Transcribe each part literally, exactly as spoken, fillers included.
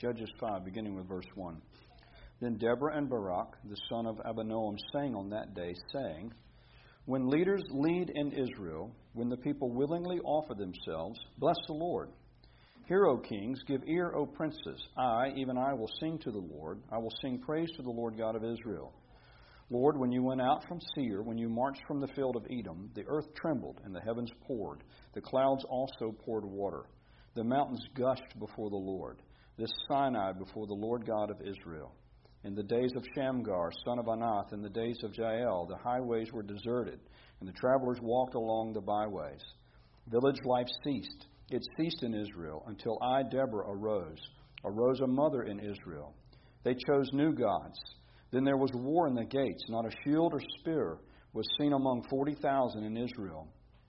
Judges five, beginning with verse one. Then Deborah and Barak, the son of Abinoam, sang on that day, saying, When leaders lead in Israel, when the people willingly offer themselves, bless the Lord. Hear, O kings, give ear, O princes. I, even I, will sing to the Lord. I will sing praise to the Lord God of Israel. Lord, when you went out from Seir, when you marched from the field of Edom, the earth trembled and the heavens poured. The clouds also poured water. The mountains gushed before the Lord. This Sinai before the Lord God of Israel. In the days of Shamgar, son of Anath, in the days of Jael, the highways were deserted, and the travelers walked along the byways. Village life ceased. It ceased in Israel until I, Deborah, arose, arose a mother in Israel. They chose new gods. Then there was war in the gates. Not a shield or spear was seen among forty thousand in Israel.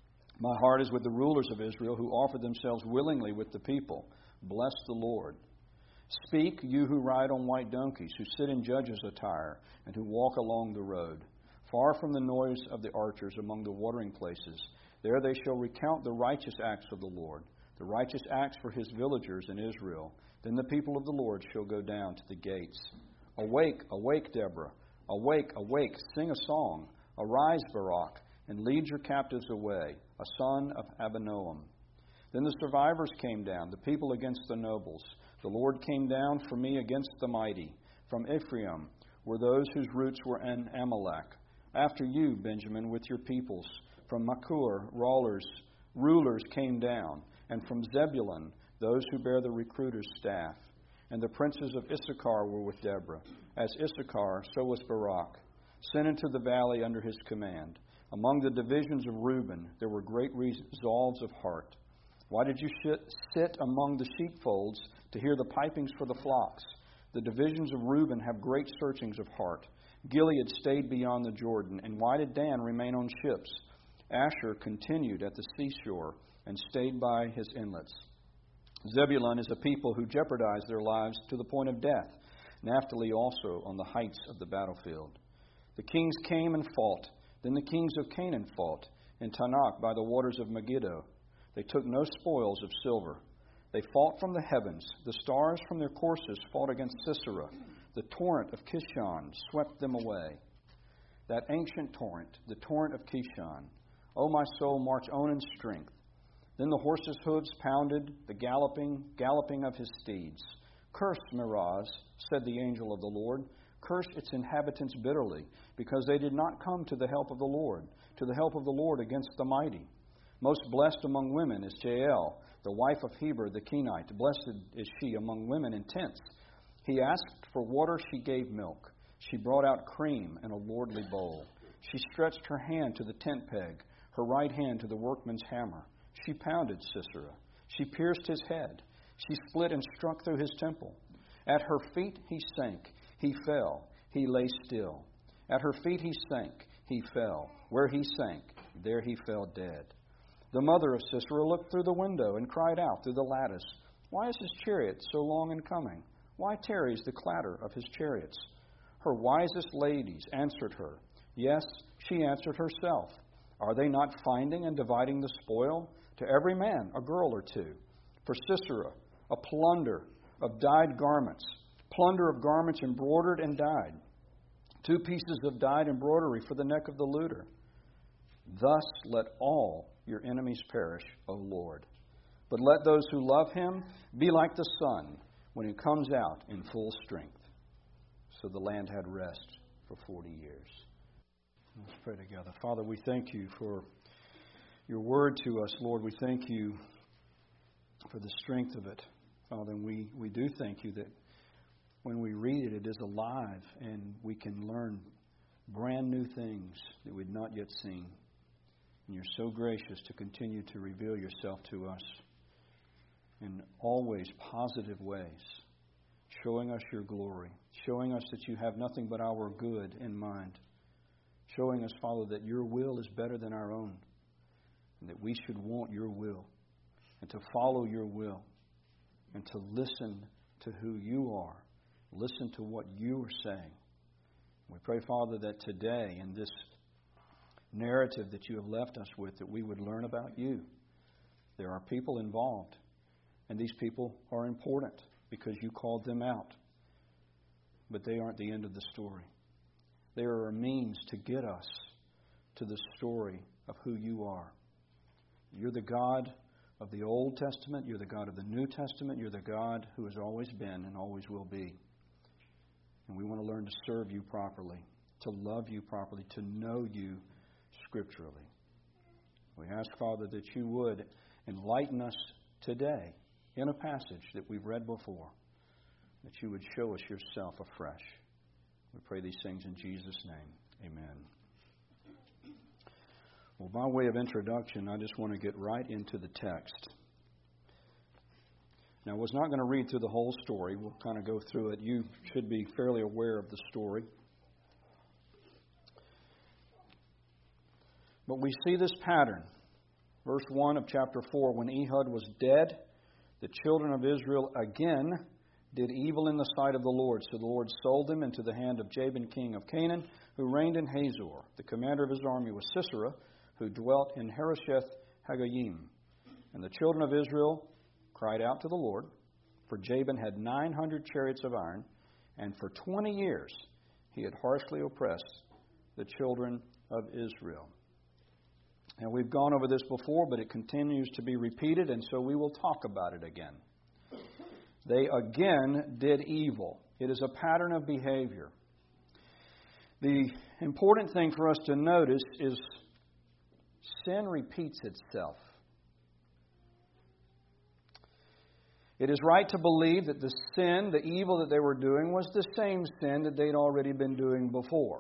My heart is with the rulers of Israel who offer themselves willingly with the people. Bless the Lord. Speak, you who ride on white donkeys, who sit in judges' attire, and who walk along the road. Far from the noise of the archers among the watering places, there they shall recount the righteous acts of the Lord, the righteous acts for his villagers in Israel. Then the people of the Lord shall go down to the gates. Awake, awake, Deborah. Awake, awake, sing a song. Arise, Barak, and lead your captives away, a son of Abinoam. Then the survivors came down, the people against the nobles. The Lord came down for me against the mighty. From Ephraim were those whose roots were in Amalek. After you, Benjamin, with your peoples. From Machir, rulers, rulers came down. And from Zebulun, those who bear the recruiter's staff. And the princes of Issachar were with Deborah. As Issachar, so was Barak, sent into the valley under his command. Among the divisions of Reuben, there were great resolves of heart. Why did you sit among the sheepfolds to hear the pipings for the flocks? The divisions of Reuben have great searchings of heart. Gilead stayed beyond the Jordan. And why did Dan remain on ships? Asher continued at the seashore and stayed by his inlets. Zebulun is a people who jeopardize their lives to the point of death. Naphtali also on the heights of the battlefield. The kings came and fought. Then the kings of Canaan fought in Tanakh by the waters of Megiddo. They took no spoils of silver. They fought from the heavens. The stars from their courses fought against Sisera. The torrent of Kishon swept them away. That ancient torrent, the torrent of Kishon. O my soul, march on in strength. Then the horses' hooves pounded, the galloping, galloping of his steeds. Curse Meroz, said the angel of the Lord. Curse its inhabitants bitterly, because they did not come to the help of the Lord, to the help of the Lord against the mighty. Most blessed among women is Jael, the wife of Heber the Kenite. Blessed is she among women in tents. He asked for water, she gave milk. She brought out cream in a lordly bowl. She stretched her hand to the tent peg, her right hand to the workman's hammer. She pounded Sisera. She pierced his head. She split and struck through his temple. At her feet he sank. He fell. He lay still. At her feet he sank. He fell. Where he sank, there he fell dead. The mother of Sisera looked through the window and cried out through the lattice, Why is his chariot so long in coming? Why tarries the clatter of his chariots? Her wisest ladies answered her. Yes, she answered herself. Are they not finding and dividing the spoil? To every man a girl or two. For Sisera, a plunder of dyed garments, plunder of garments embroidered and dyed. Two pieces of dyed embroidery for the neck of the looter. Thus let all your enemies perish, O Lord. But let those who love him be like the sun when it comes out in full strength. So the land had rest for forty years. Let's pray together. Father, we thank you for your word to us, Lord. We thank you for the strength of it, Father. And we, we do thank you that when we read it, it is alive and we can learn brand new things that we'd not yet seen. And you're so gracious to continue to reveal yourself to us in always positive ways, showing us your glory, showing us that you have nothing but our good in mind, showing us, Father, that your will is better than our own, and that we should want your will and to follow your will and to listen to who you are, listen to what you are saying. We pray, Father, that today in this narrative that you have left us with, that we would learn about you. There are people involved, and these people are important. because you called them out. But they aren't the end of the story. They are a means to get us to the story of who you are. You're the God of the Old Testament. You're the God of the New Testament. You're the God who has always been and always will be. And we want to learn to serve you properly, to love you properly, to know you scripturally. We ask, Father, that you would enlighten us today in a passage that we've read before, that you would show us yourself afresh. We pray these things in Jesus' name. Amen. Well, by way of introduction, I just want to get right into the text. Now, I was not going to read through the whole story. We'll kind of go through it. You should be fairly aware of the story. But we see this pattern. Verse one of chapter four, when Ehud was dead, the children of Israel again did evil in the sight of the Lord. So the Lord sold them into the hand of Jabin, king of Canaan, who reigned in Hazor. The commander of his army was Sisera, who dwelt in Harosheth Hagoyim. And the children of Israel cried out to the Lord, for Jabin had nine hundred chariots of iron, and for twenty years he had harshly oppressed the children of Israel. And we've gone over this before, but it continues to be repeated, and so we will talk about it again. They again did evil. It is a pattern of behavior. The important thing for us to notice is sin repeats itself. It is right to believe that the sin, the evil that they were doing, was the same sin that they'd already been doing before.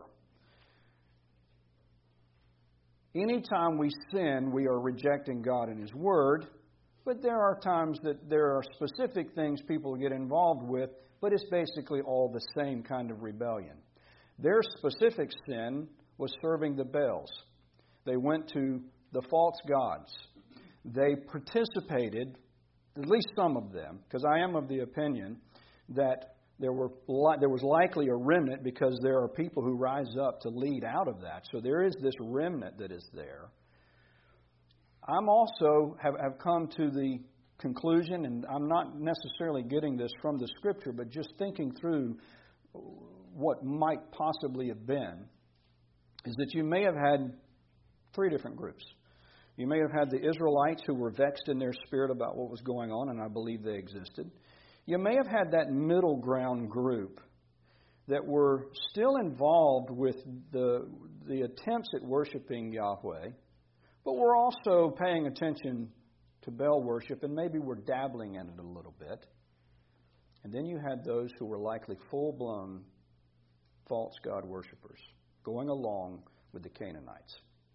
Anytime we sin, we are rejecting God and His Word, but there are times that there are specific things people get involved with, but it's basically all the same kind of rebellion. Their specific sin was serving the Baals. They went to the false gods. They participated, at least some of them, because I am of the opinion that there were there was likely a remnant, because there are people who rise up to lead out of that. So there is this remnant that is there. I'm also have, have come to the conclusion, and I'm not necessarily getting this from the Scripture, but just thinking through what might possibly have been, is that you may have had three different groups. You may have had the Israelites who were vexed in their spirit about what was going on, and I believe they existed. You may have had that middle ground group that were still involved with the, the attempts at worshiping Yahweh, but were also paying attention to Baal worship, and maybe were dabbling in it a little bit. And then you had those who were likely full-blown false god worshipers, going along with the Canaanites.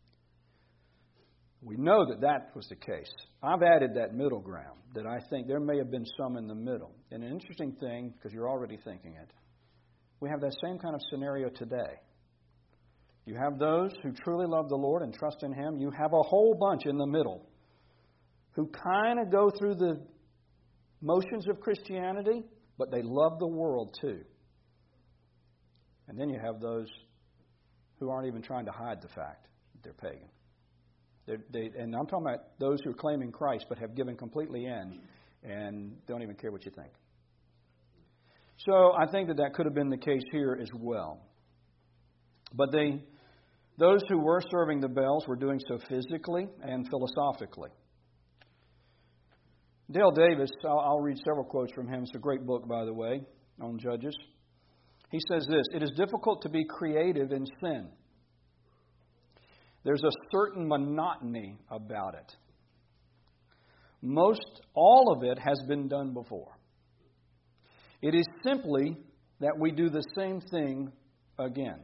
We know that that was the case. I've added that middle ground, that I think there may have been some in the middle. And an interesting thing, because you're already thinking it, we have that same kind of scenario today. You have those who truly love the Lord and trust in Him. You have a whole bunch in the middle who kind of go through the motions of Christianity, but they love the world too. And then you have those who aren't even trying to hide the fact that they're pagan. They're, they, and I'm talking about those who are claiming Christ but have given completely in and don't even care what you think. So I think that that could have been the case here as well. But they, those who were serving the Baals were doing so physically and philosophically. Dale Davis, I'll, I'll read several quotes from him. It's a great book, by the way, on Judges. He says this: "It is difficult to be creative in sin. There's a certain monotony about it. Most all of it has been done before. It is simply that we do the same thing again.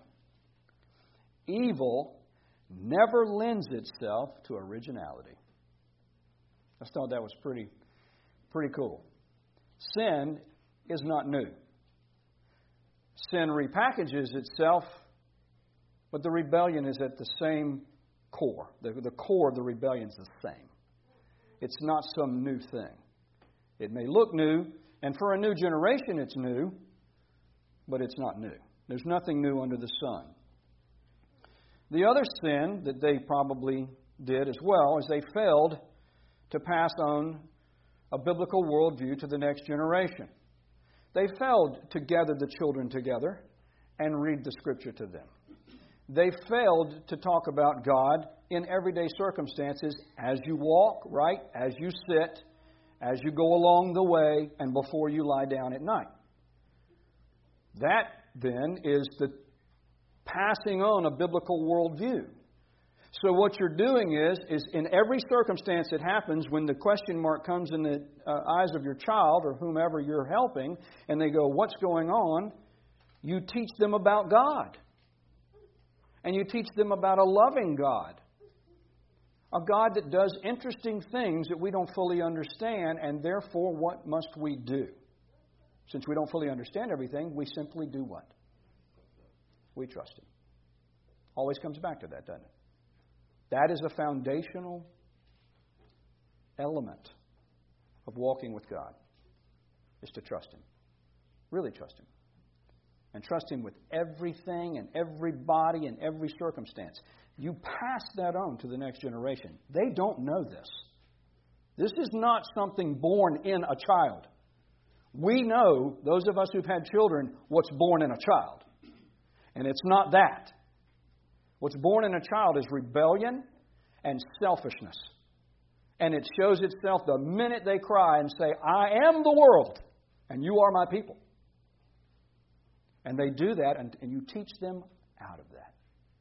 Evil never lends itself to originality." I just thought that was pretty, pretty cool. Sin is not new. Sin repackages itself, but the rebellion is at the same core. The, the core of the rebellion is the same. It's not some new thing. It may look new, and for a new generation it's new, but it's not new. There's nothing new under the sun. The other sin that they probably did as well is they failed to pass on a biblical worldview to the next generation. They failed to gather the children together and read the Scripture to them. They failed to talk about God in everyday circumstances as you walk, right? As you sit, as you go along the way, and before you lie down at night. That, then, is the passing on a biblical worldview. So what you're doing is, is in every circumstance that happens, when the question mark comes in the uh, eyes of your child or whomever you're helping, and they go, what's going on? You teach them about God. And you teach them about a loving God. A God that does interesting things that we don't fully understand, and therefore what must we do? Since we don't fully understand everything, we simply do what? We trust Him. Always comes back to that, doesn't it? That is a foundational element of walking with God, is to trust Him. Really trust Him. And trust Him with everything and everybody and every circumstance. You pass that on to the next generation. They don't know this. This is not something born in a child. We know, those of us who've had children, what's born in a child. And it's not that. What's born in a child is rebellion and selfishness. And it shows itself the minute they cry and say, I am the world, and you are my people. And they do that, and, and you teach them out of that.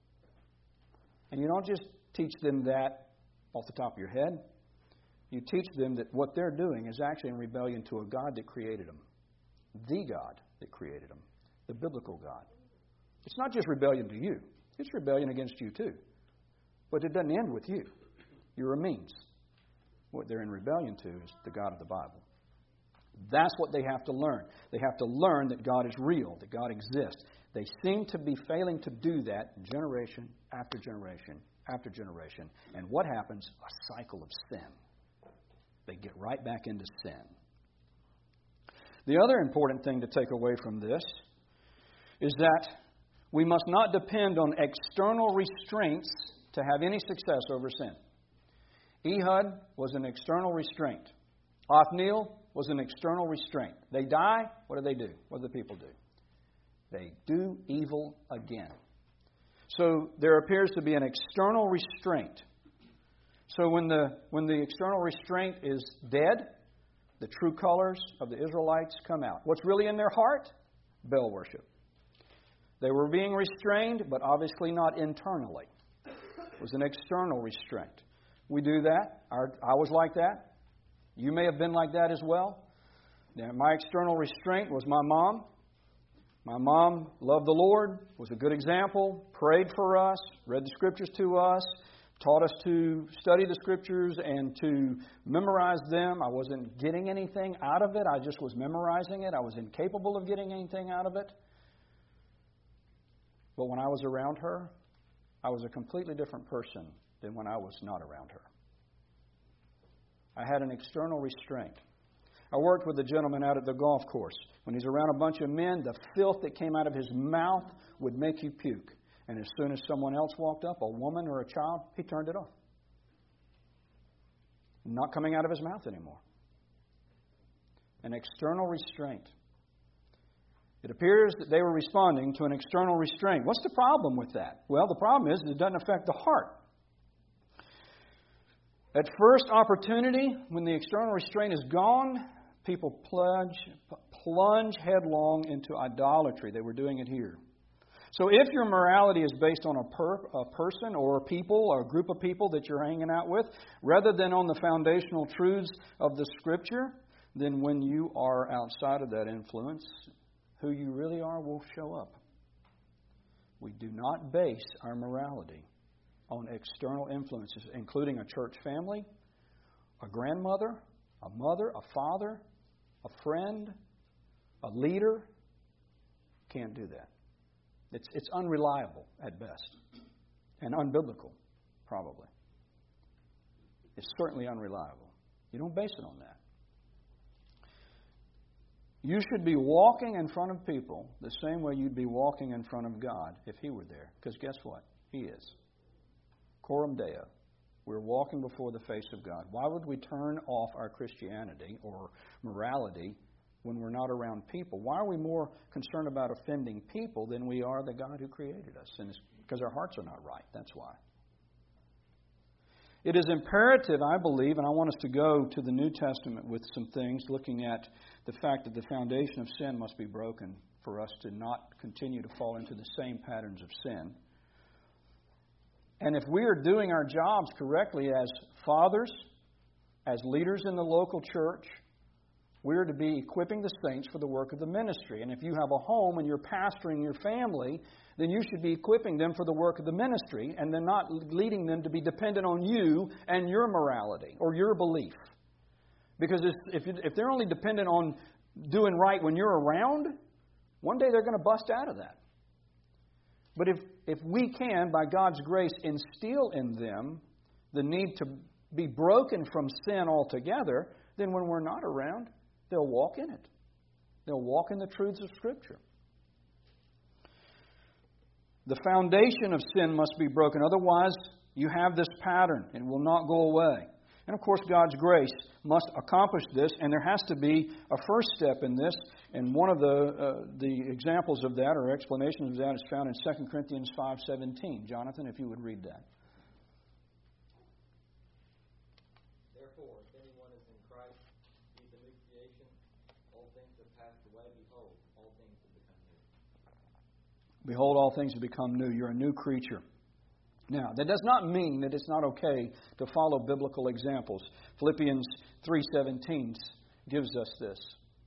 And you don't just teach them that off the top of your head. You teach them that what they're doing is actually in rebellion to a God that created them. The God that created them. The biblical God. It's not just rebellion to you. It's rebellion against you too. But it doesn't end with you. You're a means. What they're in rebellion to is the God of the Bible. That's what they have to learn. They have to learn that God is real, that God exists. They seem to be failing to do that generation after generation after generation. And what happens? A cycle of sin. They get right back into sin. The other important thing to take away from this is that we must not depend on external restraints to have any success over sin. Ehud was an external restraint. Othniel was an external restraint. They die, what do they do? What do the people do? They do evil again. So there appears to be an external restraint. So when the when the external restraint is dead, the true colors of the Israelites come out. What's really in their heart? Baal worship. They were being restrained, but obviously not internally. It was an external restraint. We do that. Our, I was like that. You may have been like that as well. Now, my external restraint was my mom. My mom loved the Lord, was a good example, prayed for us, read the Scriptures to us, taught us to study the Scriptures and to memorize them. I wasn't getting anything out of it. I just was memorizing it. I was incapable of getting anything out of it. But when I was around her, I was a completely different person than when I was not around her. I had an external restraint. I worked with a gentleman out at the golf course. When he's around a bunch of men, the filth that came out of his mouth would make you puke. And as soon as someone else walked up, a woman or a child, he turned it off. Not coming out of his mouth anymore. An external restraint. It appears that they were responding to an external restraint. What's the problem with that? Well, the problem is it doesn't affect the heart. At first opportunity, when the external restraint is gone, people plunge, plunge headlong into idolatry. They were doing it here. So if your morality is based on a, per, a person or a people or a group of people that you're hanging out with, rather than on the foundational truths of the Scripture, then when you are outside of that influence, who you really are will show up. We do not base our morality on external influences, including a church family, a grandmother, a mother, a father, a friend, a leader. Can't do that. It's, it's unreliable at best, and unbiblical, probably. It's certainly unreliable. You don't base it on that. You should be walking in front of people the same way you'd be walking in front of God if He were there. Because guess what? He is. Coram Deo. We're walking before the face of God. Why would we turn off our Christianity or morality when we're not around people. Why are we more concerned about offending people than we are the God who created us? And it's because our hearts are not right. That's why. It is imperative, I believe, and I want us to go to the New Testament with some things, looking at the fact that the foundation of sin must be broken for us to not continue to fall into the same patterns of sin. And if we are doing our jobs correctly as fathers, as leaders in the local church, we are to be equipping the saints for the work of the ministry. And if you have a home and you're pastoring your family, then you should be equipping them for the work of the ministry and then not leading them to be dependent on you and your morality or your belief. Because if, if they're only dependent on doing right when you're around, one day they're going to bust out of that. But if, if we can, by God's grace, instill in them the need to be broken from sin altogether, then when we're not around, they'll walk in it. They'll walk in the truths of Scripture. The foundation of sin must be broken. Otherwise, you have this pattern and it will not go away. And of course, God's grace must accomplish this, and there has to be a first step in this. And one of the uh, the examples of that, or explanations of that, is found in Second Corinthians five seventeen. Jonathan, if you would read that. Therefore, if anyone is in Christ, he is a new creation. All things have passed away. Behold, all things have become new. Behold, all things have become new. You're a new creature. Now, that does not mean that it's not okay to follow biblical examples. Philippians three seventeen gives us this.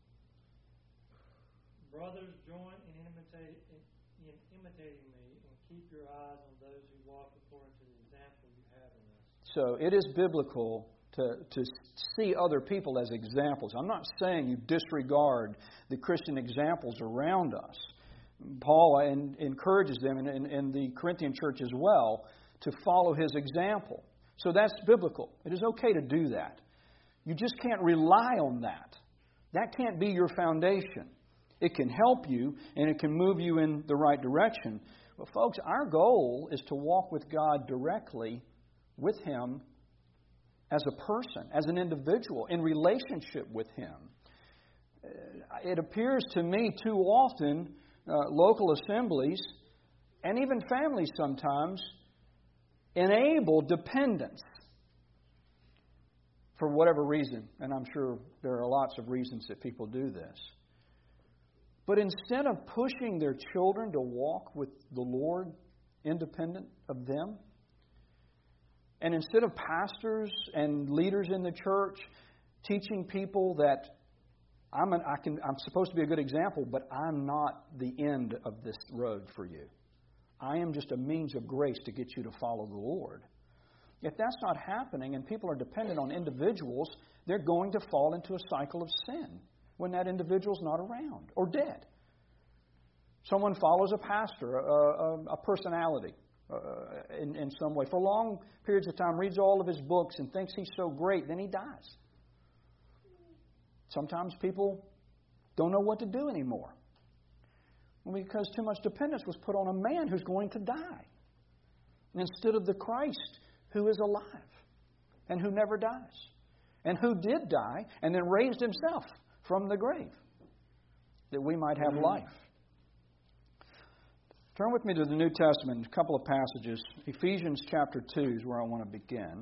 Brothers, join in imitating, in imitating me and keep your eyes on those who walk according to the example you have in us. So it is biblical to, to see other people as examples. I'm not saying you disregard the Christian examples around us. Paul encourages them, and the Corinthian church as well, to follow his example. So that's biblical. It is okay to do that. You just can't rely on that. That can't be your foundation. It can help you, and it can move you in the right direction. But folks, our goal is to walk with God directly with Him as a person, as an individual, in relationship with Him. It appears to me too often Uh, local assemblies, and even families sometimes, enable dependence for whatever reason. And I'm sure there are lots of reasons that people do this. But instead of pushing their children to walk with the Lord independent of them, and instead of pastors and leaders in the church teaching people that I'm, an, I can, I'm supposed to be a good example, but I'm not the end of this road for you. I am just a means of grace to get you to follow the Lord. If that's not happening and people are dependent on individuals, they're going to fall into a cycle of sin when that individual's not around or dead. Someone follows a pastor, a, a, a personality uh, in, in some way for long periods of time, reads all of his books and thinks he's so great, then he dies. Sometimes people don't know what to do anymore. Well, because too much dependence was put on a man who's going to die instead of the Christ who is alive and who never dies and who did die and then raised Himself from the grave that we might have life. Turn with me to the New Testament, a couple of passages. Ephesians chapter two is where I want to begin.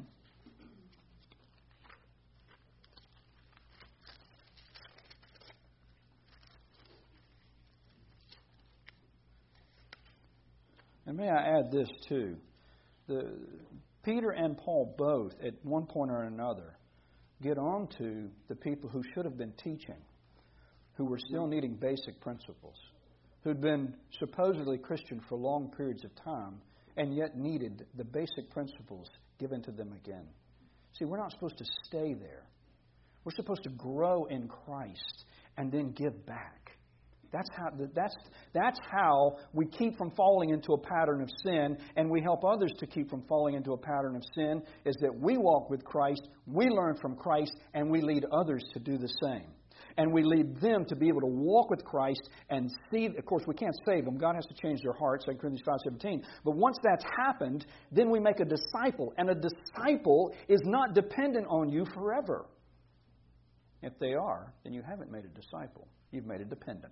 And may I add this too. The, Peter and Paul both, at one point or another, get on to the people who should have been teaching, who were still needing basic principles, who'd been supposedly Christian for long periods of time, and yet needed the basic principles given to them again. See, we're not supposed to stay there. We're supposed to grow in Christ and then give back. That's how, that's, that's how we keep from falling into a pattern of sin, and we help others to keep from falling into a pattern of sin, is that we walk with Christ, we learn from Christ, and we lead others to do the same. And we lead them to be able to walk with Christ and see, of course, we can't save them. God has to change their hearts, Second Corinthians five seventeen. But once that's happened, then we make a disciple. And a disciple is not dependent on you forever. If they are, then you haven't made a disciple. You've made it dependent.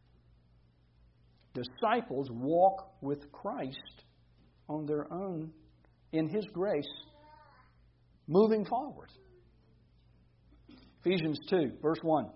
Disciples walk with Christ on their own in His grace, moving forward. Ephesians two, verse one.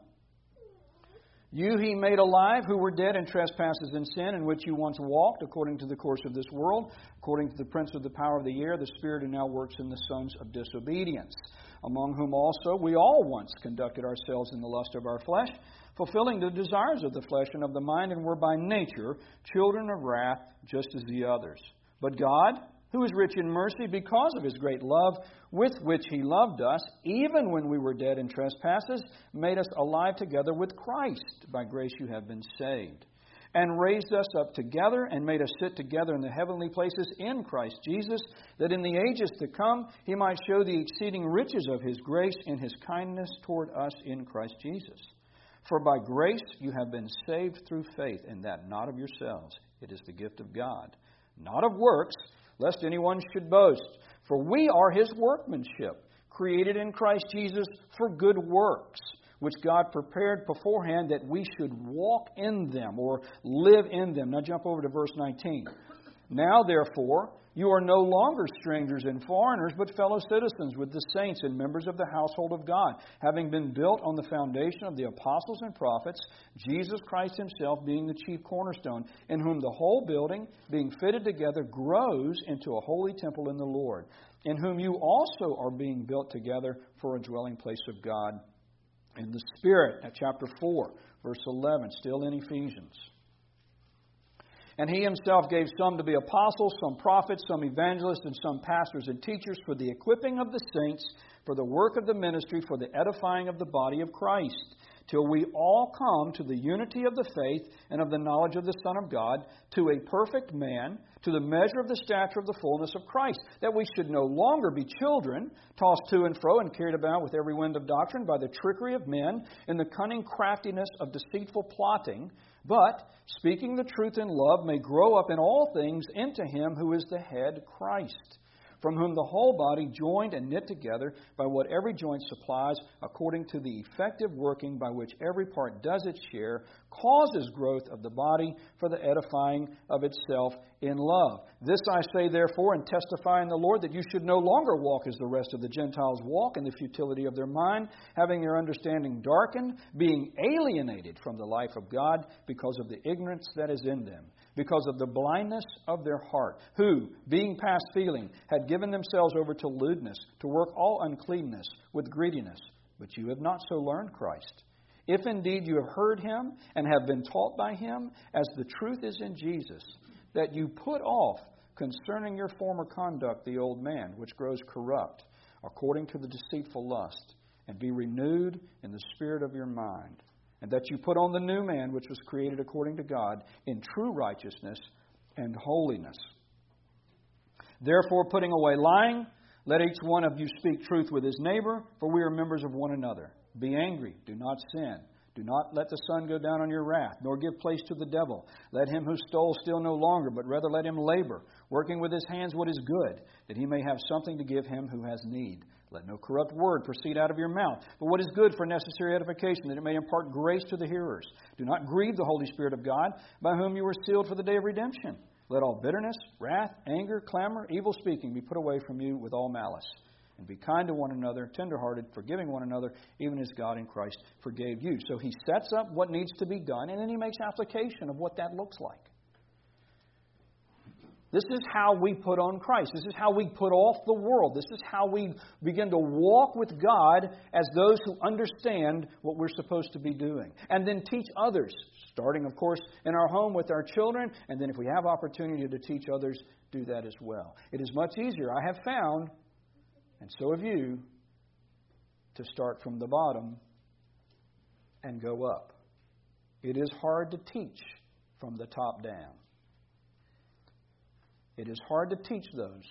You He made alive who were dead in trespasses and sin, in which you once walked, according to the course of this world, according to the prince of the power of the air, the spirit who now works in the sons of disobedience, among whom also we all once conducted ourselves in the lust of our flesh, fulfilling the desires of the flesh and of the mind, and were by nature children of wrath, just as the others. But God, who is rich in mercy, because of His great love with which He loved us, even when we were dead in trespasses, made us alive together with Christ. By grace you have been saved. And raised us up together and made us sit together in the heavenly places in Christ Jesus, that in the ages to come He might show the exceeding riches of His grace in His kindness toward us in Christ Jesus. For by grace you have been saved through faith, and that not of yourselves. It is the gift of God, not of works, lest anyone should boast. For we are His workmanship, created in Christ Jesus for good works, which God prepared beforehand that we should walk in them or live in them. Now jump over to verse nineteen. Now, therefore, you are no longer strangers and foreigners, but fellow citizens with the saints and members of the household of God, having been built on the foundation of the apostles and prophets, Jesus Christ Himself being the chief cornerstone, in whom the whole building, being fitted together, grows into a holy temple in the Lord, in whom you also are being built together for a dwelling place of God in the Spirit. At chapter four, verse eleven, still in Ephesians. And He Himself gave some to be apostles, some prophets, some evangelists, and some pastors and teachers for the equipping of the saints, for the work of the ministry, for the edifying of the body of Christ, till we all come to the unity of the faith and of the knowledge of the Son of God, to a perfect man, to the measure of the stature of the fullness of Christ, that we should no longer be children, tossed to and fro and carried about with every wind of doctrine by the trickery of men and the cunning craftiness of deceitful plotting, but, speaking the truth in love, may grow up in all things into Him who is the head, Christ, from whom the whole body, joined and knit together by what every joint supplies, according to the effective working by which every part does its share, causes growth of the body for the edifying of itself in love. This I say, therefore, and testify in the Lord, that you should no longer walk as the rest of the Gentiles walk, in the futility of their mind, having their understanding darkened, being alienated from the life of God because of the ignorance that is in them, because of the blindness of their heart, who, being past feeling, had given themselves over to lewdness, to work all uncleanness with greediness. But you have not so learned Christ. If indeed you have heard Him and have been taught by Him, as the truth is in Jesus, that you put off concerning your former conduct the old man, which grows corrupt, according to the deceitful lust, and be renewed in the spirit of your mind, and that you put on the new man, which was created according to God, in true righteousness and holiness. Therefore, putting away lying, let each one of you speak truth with his neighbor, for we are members of one another. Be angry, do not sin. Do not let the sun go down on your wrath, nor give place to the devil. Let him who stole steal no longer, but rather let him labor, working with his hands what is good, that he may have something to give him who has need. Let no corrupt word proceed out of your mouth, but what is good for necessary edification, that it may impart grace to the hearers. Do not grieve the Holy Spirit of God, by whom you were sealed for the day of redemption. Let all bitterness, wrath, anger, clamor, evil speaking be put away from you with all malice. And be kind to one another, tenderhearted, forgiving one another, even as God in Christ forgave you. So He sets up what needs to be done, and then He makes application of what that looks like. This is how we put on Christ. This is how we put off the world. This is how we begin to walk with God as those who understand what we're supposed to be doing. And then teach others, starting, of course, in our home with our children. And then if we have opportunity to teach others, do that as well. It is much easier, I have found, and so have you, to start from the bottom and go up. It is hard to teach from the top down. It is hard to teach those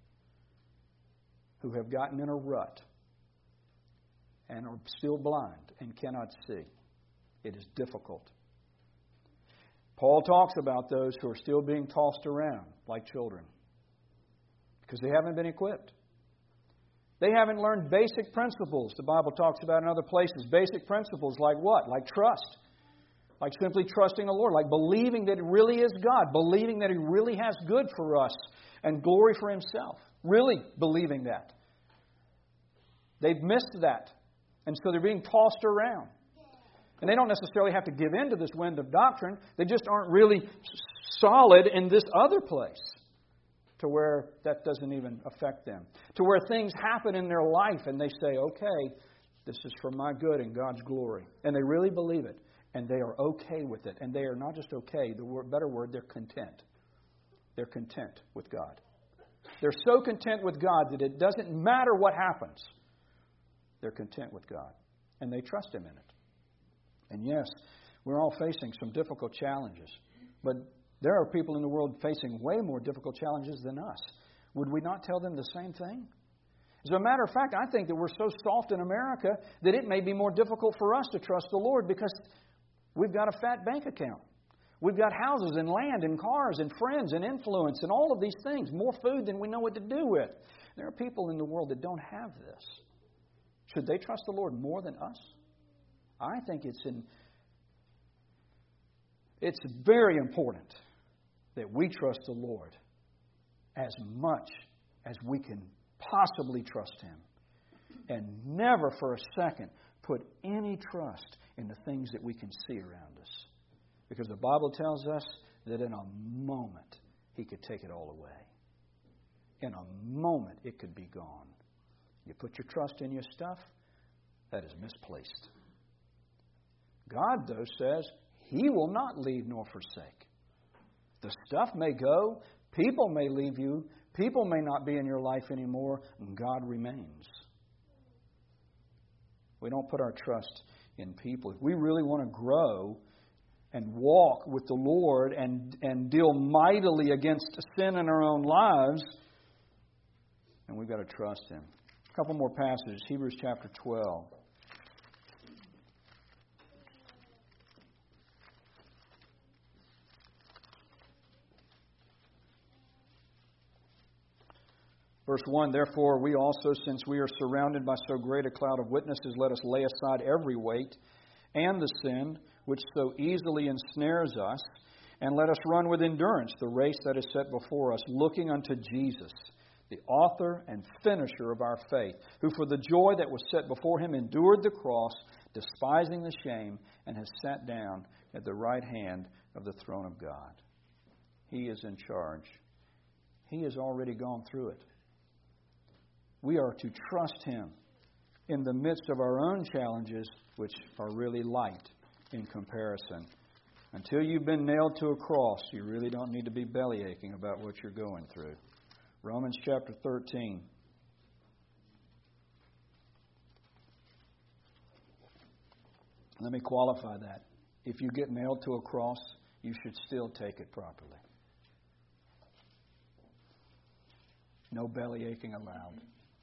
who have gotten in a rut and are still blind and cannot see. It is difficult. Paul talks about those who are still being tossed around like children because they haven't been equipped. They haven't learned basic principles the Bible talks about in other places. Basic principles like what? Like trust. Like simply trusting the Lord, like believing that it really is God, believing that He really has good for us and glory for Himself. Really believing that. They've missed that. And so they're being tossed around. And they don't necessarily have to give in to this wind of doctrine. They just aren't really solid in this other place to where that doesn't even affect them. To where things happen in their life and they say, okay, this is for my good and God's glory. And they really believe it. And they are okay with it. And they are not just okay, the word, better word, they're content. They're content with God. They're so content with God that it doesn't matter what happens. They're content with God. And they trust Him in it. And yes, we're all facing some difficult challenges. But there are people in the world facing way more difficult challenges than us. Would we not tell them the same thing? As a matter of fact, I think that we're so soft in America that it may be more difficult for us to trust the Lord because we've got a fat bank account. We've got houses and land and cars and friends and influence and all of these things. More food than we know what to do with. There are people in the world that don't have this. Should they trust the Lord more than us? I think it's in, it's very important that we trust the Lord as much as we can possibly trust Him. And never for a second put any trust in the things that we can see around us. Because the Bible tells us that in a moment He could take it all away. In a moment it could be gone. You put your trust in your stuff, that is misplaced. God, though, says He will not leave nor forsake. The stuff may go, people may leave you, people may not be in your life anymore, and God remains. We don't put our trust in people. If we really want to grow and walk with the Lord and, and deal mightily against sin in our own lives, then we've got to trust Him. A couple more passages. Hebrews chapter twelve. Verse one, therefore we also, since we are surrounded by so great a cloud of witnesses, let us lay aside every weight and the sin which so easily ensnares us, and let us run with endurance the race that is set before us, looking unto Jesus, the author and finisher of our faith, who for the joy that was set before Him endured the cross, despising the shame, and has sat down at the right hand of the throne of God. He is in charge. He has already gone through it. We are to trust Him in the midst of our own challenges, which are really light in comparison. Until you've been nailed to a cross, you really don't need to be bellyaching about what you're going through. Romans chapter thirteen. Let me qualify that. If you get nailed to a cross, you should still take it properly. No bellyaching allowed.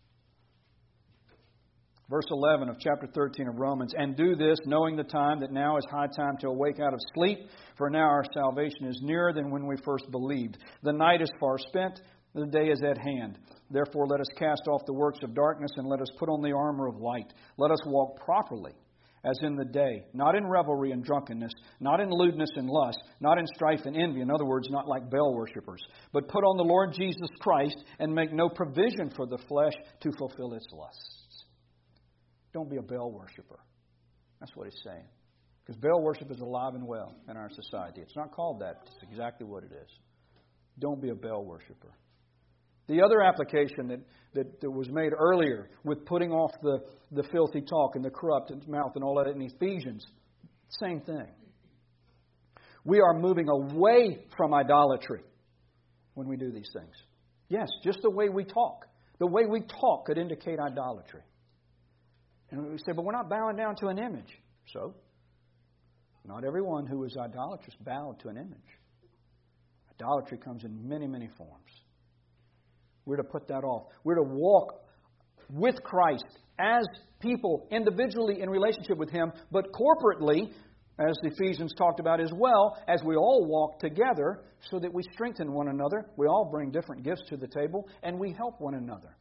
Verse eleven of chapter thirteen of Romans, and do this, knowing the time, that now is high time to awake out of sleep, for now our salvation is nearer than when we first believed. The night is far spent, the day is at hand. Therefore let us cast off the works of darkness, and let us put on the armor of light. Let us walk properly, as in the day, not in revelry and drunkenness, not in lewdness and lust, not in strife and envy, in other words, not like Baal worshippers, but put on the Lord Jesus Christ, and make no provision for the flesh to fulfill its lusts. Don't be a Baal worshiper. That's what he's saying. Because Baal worship is alive and well in our society. It's not called that. It's exactly what it is. Don't be a Baal worshiper. The other application that, that, that was made earlier with putting off the, the filthy talk and the corrupt mouth and all that in Ephesians, same thing. We are moving away from idolatry when we do these things. Yes, just the way we talk. The way we talk could indicate idolatry. And we say, but we're not bowing down to an image. So, not everyone who is idolatrous bowed to an image. Idolatry comes in many, many forms. We're to put that off. We're to walk with Christ as people, individually in relationship with Him, but corporately, as Ephesians talked about as well, as we all walk together so that we strengthen one another. We all bring different gifts to the table, and we help one another.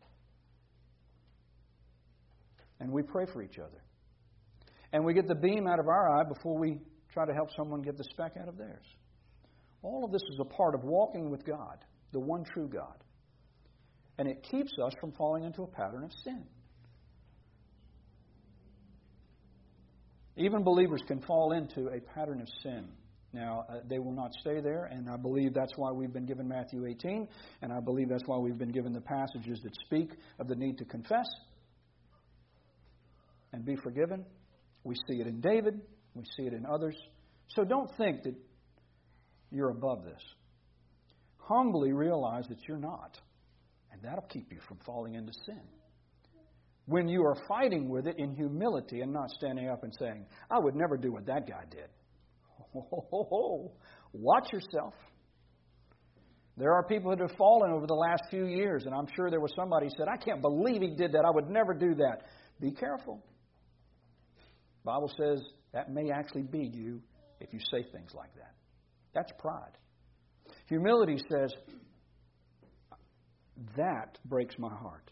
And we pray for each other. And we get the beam out of our eye before we try to help someone get the speck out of theirs. All of this is a part of walking with God, the one true God. And it keeps us from falling into a pattern of sin. Even believers can fall into a pattern of sin. Now, uh, they will not stay there, and I believe that's why we've been given Matthew eighteen, and I believe that's why we've been given the passages that speak of the need to confess and be forgiven. We see it in David. We see it in others. So don't think that you're above this. Humbly realize that you're not, and that'll keep you from falling into sin. When you are fighting with it in humility and not standing up and saying, I would never do what that guy did. Ho, ho, ho, ho. Watch yourself. There are people that have fallen over the last few years, and I'm sure there was somebody who said, I can't believe he did that. I would never do that. Be careful. The Bible says that may actually be you if you say things like that. That's pride. Humility says, that breaks my heart.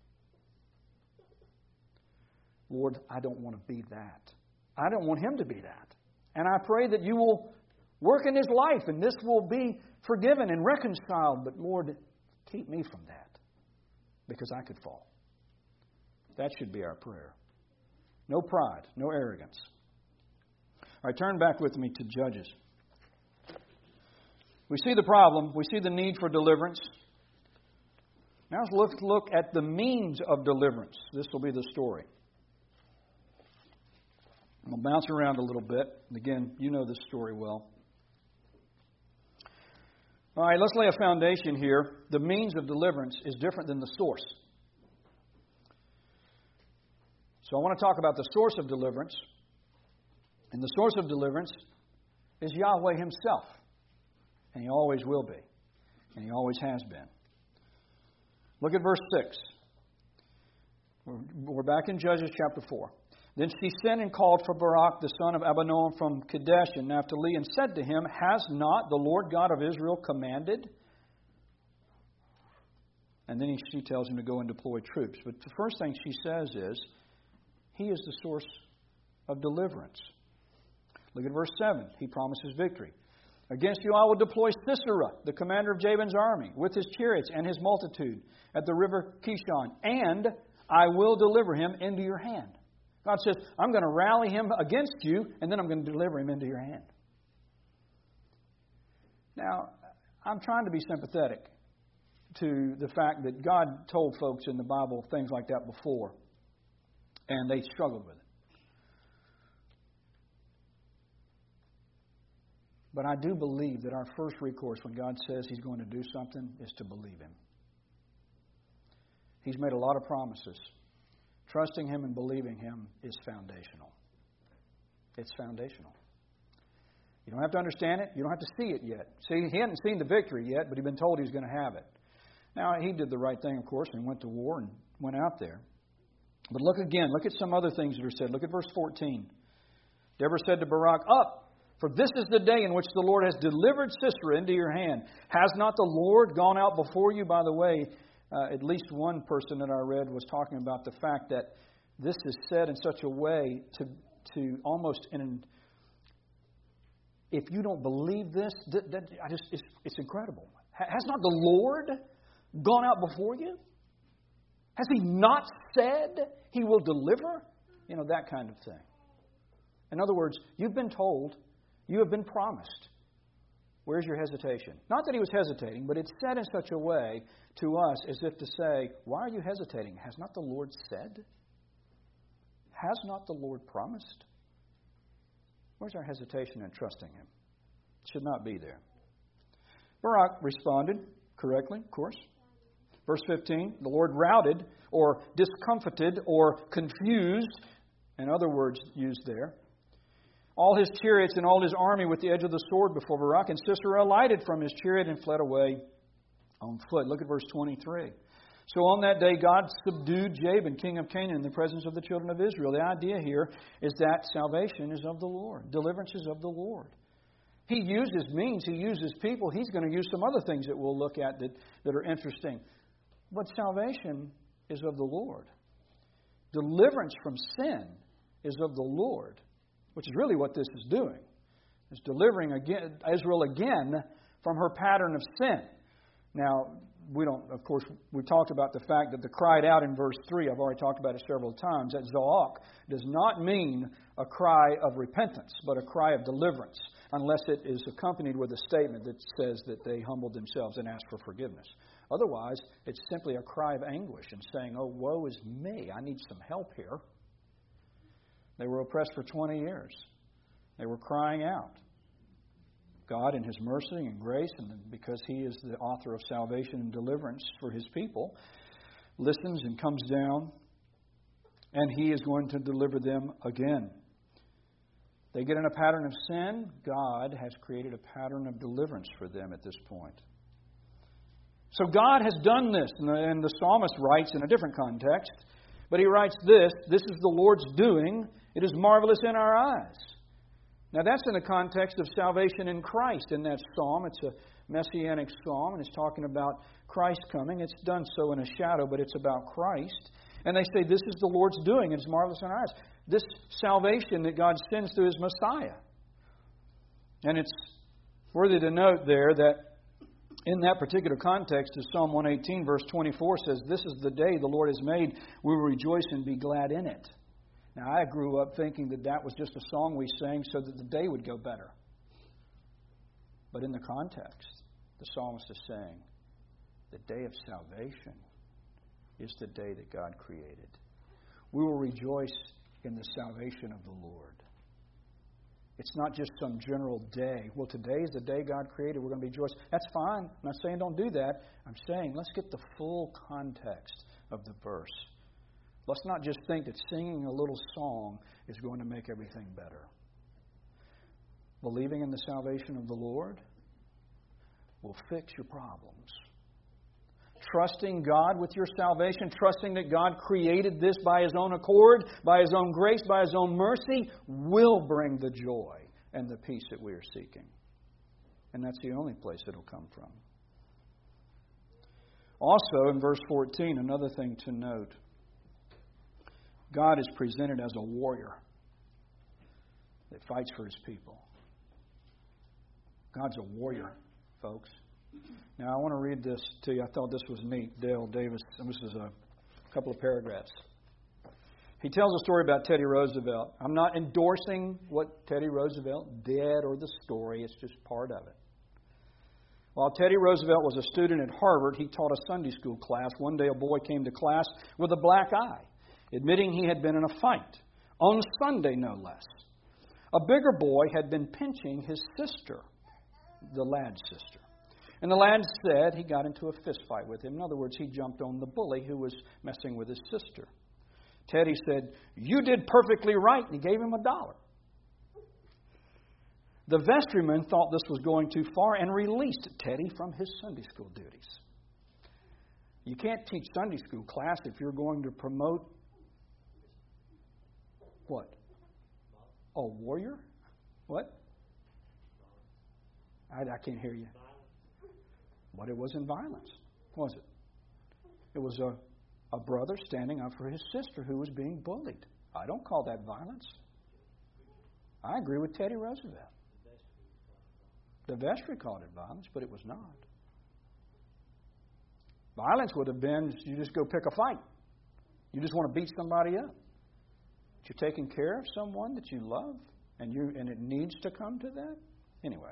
Lord, I don't want to be that. I don't want him to be that. And I pray that you will work in his life and this will be forgiven and reconciled. But Lord, keep me from that because I could fall. That should be our prayer. No pride, no arrogance. All right, turn back with me to Judges. We see the problem. We see the need for deliverance. Now let's look at the means of deliverance. This will be the story. I'm going to bounce around a little bit. Again, you know this story well. All right, let's lay a foundation here. The means of deliverance is different than the source. So I want to talk about the source of deliverance. And the source of deliverance is Yahweh himself. And he always will be. And he always has been. Look at verse six. We're, we're back in Judges chapter four. Then she sent and called for Barak, the son of Abinoam from Kadesh in Naphtali, and said to him, Has not the Lord God of Israel commanded? And then she tells him to go and deploy troops. But the first thing she says is, He is the source of deliverance. Look at verse seven. He promises victory. Against you I will deploy Sisera, the commander of Jabin's army, with his chariots and his multitude at the river Kishon, and I will deliver him into your hand. God says, I'm going to rally him against you, and then I'm going to deliver him into your hand. Now, I'm trying to be sympathetic to the fact that God told folks in the Bible things like that before, and they struggled with it. But I do believe that our first recourse when God says He's going to do something is to believe Him. He's made a lot of promises. Trusting Him and believing Him is foundational. It's foundational. You don't have to understand it. You don't have to see it yet. See, he hadn't seen the victory yet, but he'd been told he was going to have it. Now, he did the right thing, of course, and went to war and went out there. But look again. Look at some other things that are said. Look at verse fourteen. Deborah said to Barak, Up, for this is the day in which the Lord has delivered Sisera into your hand. Has not the Lord gone out before you? By the way, uh, at least one person that I read was talking about the fact that this is said in such a way to to almost in an, if you don't believe this, that, that, I just it's, it's incredible. Has not the Lord gone out before you? Has He not said He will deliver? You know, that kind of thing. In other words, you've been told, you have been promised. Where's your hesitation? Not that he was hesitating, but it's said in such a way to us as if to say, why are you hesitating? Has not the Lord said? Has not the Lord promised? Where's our hesitation in trusting Him? It should not be there. Barak responded correctly, of course. Verse fifteen, the Lord routed or discomfited or confused, in other words used there, all his chariots and all his army with the edge of the sword before Barak, and Sisera alighted from his chariot and fled away on foot. Look at verse twenty-three. So on that day, God subdued Jabin, king of Canaan, in the presence of the children of Israel. The idea here is that salvation is of the Lord. Deliverance is of the Lord. He uses means. He uses people. He's going to use some other things that we'll look at that, that are interesting. But salvation is of the Lord. Deliverance from sin is of the Lord, which is really what this is doing. It's delivering again, Israel again from her pattern of sin. Now, we don't, of course, we talked about the fact that the cried out in verse three, I've already talked about it several times, that Zoak does not mean a cry of repentance, but a cry of deliverance, unless it is accompanied with a statement that says that they humbled themselves and asked for forgiveness. Otherwise, it's simply a cry of anguish and saying, oh, woe is me, I need some help here. They were oppressed for twenty years. They were crying out. God, in His mercy and grace, and because He is the author of salvation and deliverance for His people, listens and comes down, and He is going to deliver them again. They get in a pattern of sin. God has created a pattern of deliverance for them at this point. So God has done this, and the psalmist writes in a different context, but he writes this, this is the Lord's doing, it is marvelous in our eyes. Now that's in the context of salvation in Christ in that psalm. It's a messianic psalm, and it's talking about Christ coming. It's done so in a shadow, but it's about Christ. And they say this is the Lord's doing, it's marvelous in our eyes. This salvation that God sends through His Messiah. And it's worthy to note there that in that particular context, as Psalm one eighteen, verse twenty-four says, this is the day the Lord has made. We will rejoice and be glad in it. Now, I grew up thinking that that was just a song we sang so that the day would go better. But in the context, the psalmist is saying, the day of salvation is the day that God created. We will rejoice in the salvation of the Lord. It's not just some general day. Well, today is the day God created. We're going to rejoice. That's fine. I'm not saying don't do that. I'm saying let's get the full context of the verse. Let's not just think that singing a little song is going to make everything better. Believing in the salvation of the Lord will fix your problems. Trusting God with your salvation, trusting that God created this by His own accord, by His own grace, by His own mercy, will bring the joy and the peace that we are seeking. And that's the only place it'll come from. Also, in verse fourteen, another thing to note. God is presented as a warrior that fights for His people. God's a warrior, folks. Now, I want to read this to you. I thought this was neat. Dale Davis, this is a couple of paragraphs. He tells a story about Teddy Roosevelt. I'm not endorsing what Teddy Roosevelt did or the story. It's just part of it. While Teddy Roosevelt was a student at Harvard, he taught a Sunday school class. One day a boy came to class with a black eye, admitting he had been in a fight. On Sunday, no less. A bigger boy had been pinching his sister, the lad's sister. And the lad said he got into a fist fight with him. In other words, he jumped on the bully who was messing with his sister. Teddy said, "You did perfectly right," and he gave him a dollar. The vestryman thought this was going too far and released Teddy from his Sunday school duties. You can't teach Sunday school class if you're going to promote what? A warrior? What? I, I can't hear you. But it wasn't violence, was it? It was a, a brother standing up for his sister who was being bullied. I don't call that violence. I agree with Teddy Roosevelt. The vestry called it violence, but it was not. Violence would have been you just go pick a fight. You just want to beat somebody up. But you're taking care of someone that you love, and you and it needs to come to that. Anyway.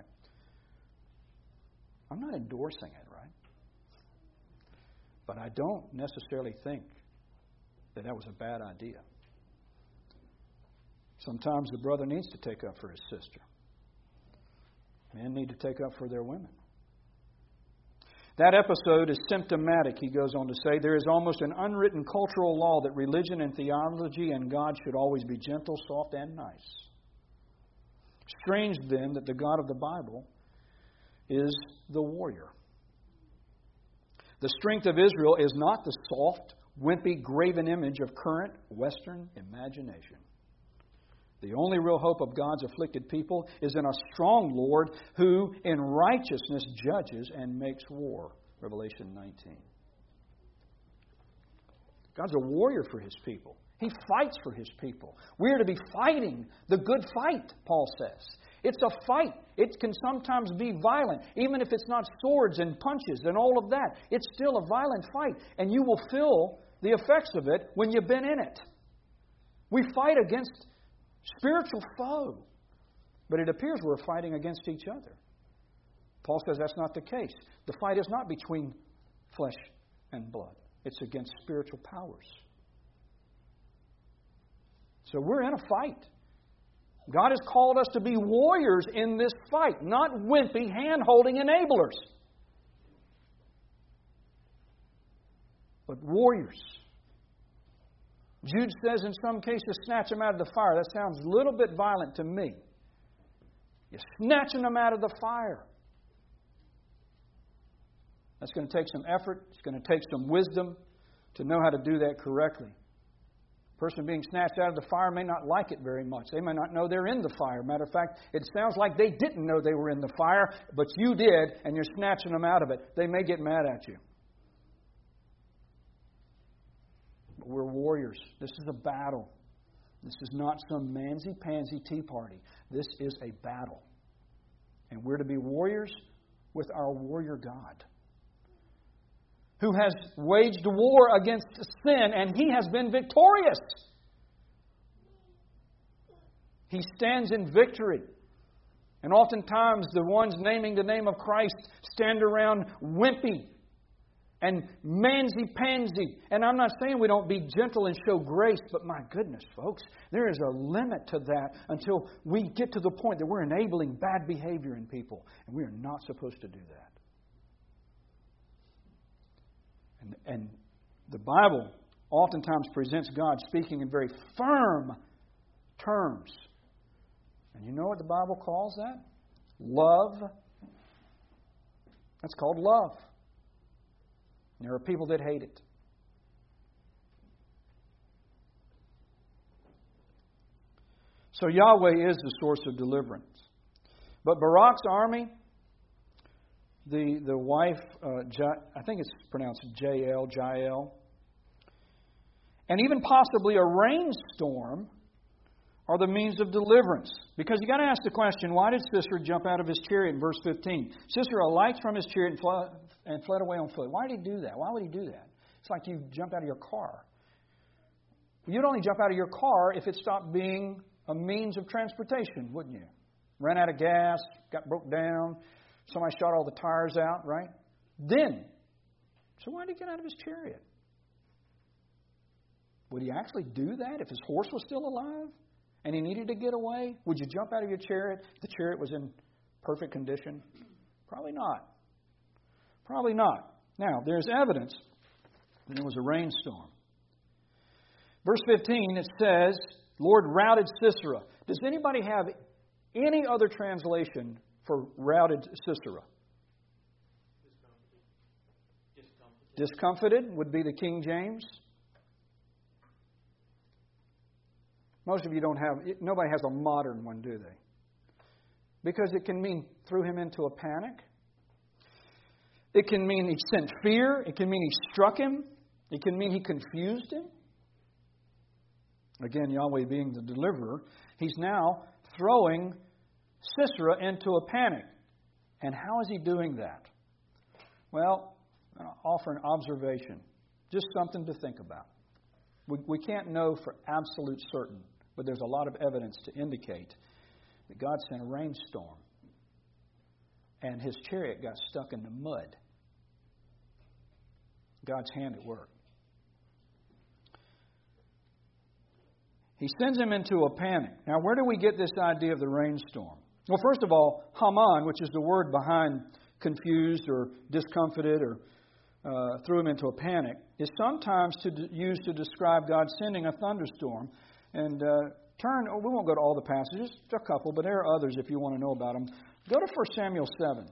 I'm not endorsing it, right? But I don't necessarily think that that was a bad idea. Sometimes the brother needs to take up for his sister. Men need to take up for their women. That episode is symptomatic, he goes on to say. There is almost an unwritten cultural law that religion and theology and God should always be gentle, soft, and nice. Strange, then, that the God of the Bible is the warrior. The strength of Israel is not the soft, wimpy, graven image of current Western imagination. The only real hope of God's afflicted people is in a strong Lord who in righteousness judges and makes war. Revelation nineteen. God's a warrior for His people. He fights for His people. We are to be fighting the good fight, Paul says. It's a fight. It can sometimes be violent, even if it's not swords and punches and all of that. It's still a violent fight, and you will feel the effects of it when you've been in it. We fight against spiritual foe, but it appears we're fighting against each other. Paul says that's not the case. The fight is not between flesh and blood. It's against spiritual powers. So we're in a fight. God has called us to be warriors in this fight, not wimpy, hand-holding enablers, but warriors. Jude says in some cases, snatch them out of the fire. That sounds a little bit violent to me. You're snatching them out of the fire. That's going to take some effort. It's going to take some wisdom to know how to do that correctly. A person being snatched out of the fire may not like it very much. They may not know they're in the fire. Matter of fact, it sounds like they didn't know they were in the fire, but you did, and you're snatching them out of it. They may get mad at you. But we're warriors. This is a battle. This is not some mansy-pansy tea party. This is a battle. And we're to be warriors with our warrior God, who has waged war against sin, and He has been victorious. He stands in victory. And oftentimes the ones naming the name of Christ stand around wimpy and mansy-pansy. And I'm not saying we don't be gentle and show grace, but my goodness, folks, there is a limit to that until we get to the point that we're enabling bad behavior in people. And we are not supposed to do that. And, and the Bible oftentimes presents God speaking in very firm terms. And you know what the Bible calls that? Love. That's called love. And there are people that hate it. So Yahweh is the source of deliverance. But Barak's army, The the wife, uh, J- I think it's pronounced Jael, Jael, and even possibly a rainstorm are the means of deliverance. Because you got to ask the question, why did Sisera jump out of his chariot in verse fifteen? Sisera alights from his chariot and, fl- and fled away on foot. Why did he do that? Why would he do that? It's like you jumped out of your car. You'd only jump out of your car if it stopped being a means of transportation, wouldn't you? Ran out of gas, got broke down. Somebody shot all the tires out, right? Then, so why did he get out of his chariot? Would he actually do that if his horse was still alive and he needed to get away? Would you jump out of your chariot if the chariot was in perfect condition? Probably not. Probably not. Now, there's evidence that it was a rainstorm. Verse fifteen, it says, Lord routed Sisera. Does anybody have any other translation for routed Sisera? Discomfited. Discomfited would be the King James. Most of you don't have, nobody has a modern one, do they? Because it can mean threw him into a panic. It can mean he sent fear. It can mean he struck him. It can mean he confused him. Again, Yahweh being the deliverer, He's now throwing Sisera into a panic. And how is he doing that? Well, I'll offer an observation. Just something to think about. We, we can't know for absolute certain, but there's a lot of evidence to indicate that God sent a rainstorm and his chariot got stuck in the mud. God's hand at work. He sends him into a panic. Now, where do we get this idea of the rainstorm? Well, first of all, Haman, which is the word behind confused or discomfited or uh, threw him into a panic, is sometimes to d- used to describe God sending a thunderstorm. And uh, turn, oh, we won't go to all the passages, just a couple, but there are others if you want to know about them. Go to First Samuel seven.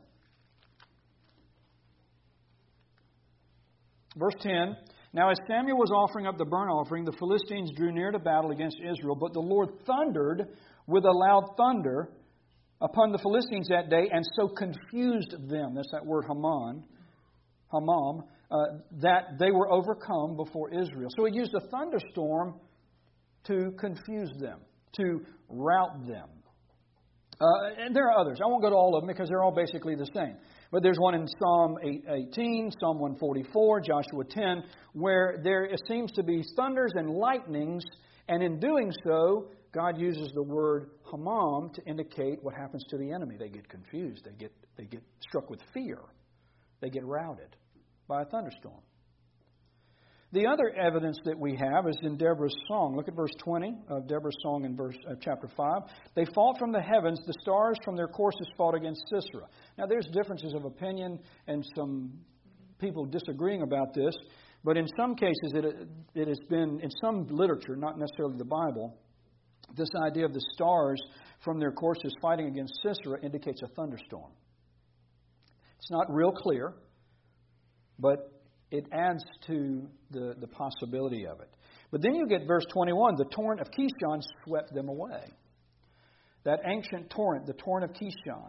Verse ten. Now, as Samuel was offering up the burnt offering, the Philistines drew near to battle against Israel, but the Lord thundered with a loud thunder upon the Philistines that day, and so confused them. That's that word Haman, Hamam, uh, that they were overcome before Israel. So he used a thunderstorm to confuse them, to rout them. Uh, and there are others. I won't go to all of them because they're all basically the same. But there's one in Psalm eighteen, Psalm one forty-four, Joshua ten, where there seems to be thunders and lightnings, and in doing so, God uses the word hamam to indicate what happens to the enemy. They get confused. They get, they get struck with fear. They get routed by a thunderstorm. The other evidence that we have is in Deborah's song. Look at verse twenty of Deborah's song in verse uh, chapter five. They fought from the heavens, the stars from their courses fought against Sisera. Now there's differences of opinion and some people disagreeing about this, but in some cases it, it has been, in some literature, not necessarily the Bible, this idea of the stars from their courses fighting against Sisera indicates a thunderstorm. It's not real clear, but it adds to the, the possibility of it. But then you get verse twenty-one, the torrent of Kishon swept them away. That ancient torrent, the torrent of Kishon.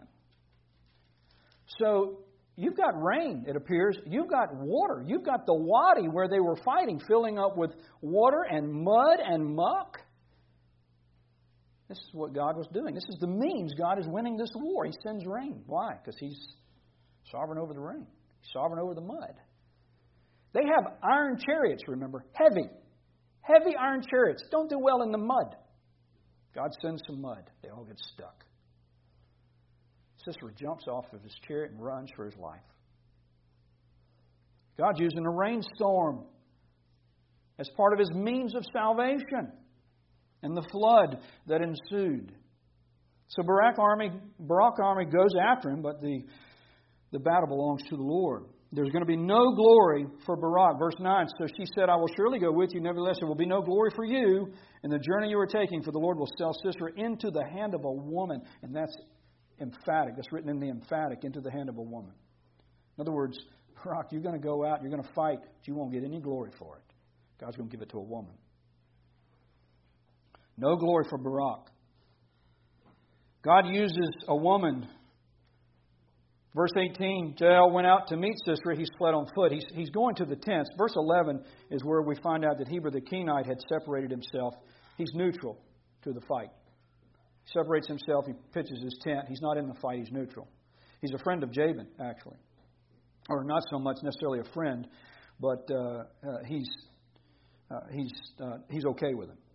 So you've got rain, it appears. You've got water. You've got the wadi where they were fighting, filling up with water and mud and muck. This is what God was doing. This is the means God is winning this war. He sends rain. Why? Because He's sovereign over the rain. He's sovereign over the mud. They have iron chariots, remember. Heavy. Heavy iron chariots. Don't do well in the mud. God sends some mud. They all get stuck. Sisera jumps off of his chariot and runs for his life. God's using a rainstorm as part of His means of salvation and the flood that ensued. So Barak army, Barak army goes after him, but the, the battle belongs to the Lord. There's going to be no glory for Barak. Verse nine, so she said, I will surely go with you. Nevertheless, there will be no glory for you in the journey you are taking, for the Lord will sell Sisera into the hand of a woman. And that's emphatic. That's written in the emphatic, into the hand of a woman. In other words, Barak, you're going to go out, you're going to fight, but you won't get any glory for it. God's going to give it to a woman. No glory for Barak. God uses a woman. Verse eighteen, Jael went out to meet Sisera. He's fled on foot. He's, he's going to the tents. Verse eleven is where we find out that Heber the Kenite had separated himself. He's neutral to the fight. He separates himself. He pitches his tent. He's not in the fight. He's neutral. He's a friend of Jabin, actually. Or not so much necessarily a friend, but uh, uh, he's, uh, he's, uh, he's okay with him.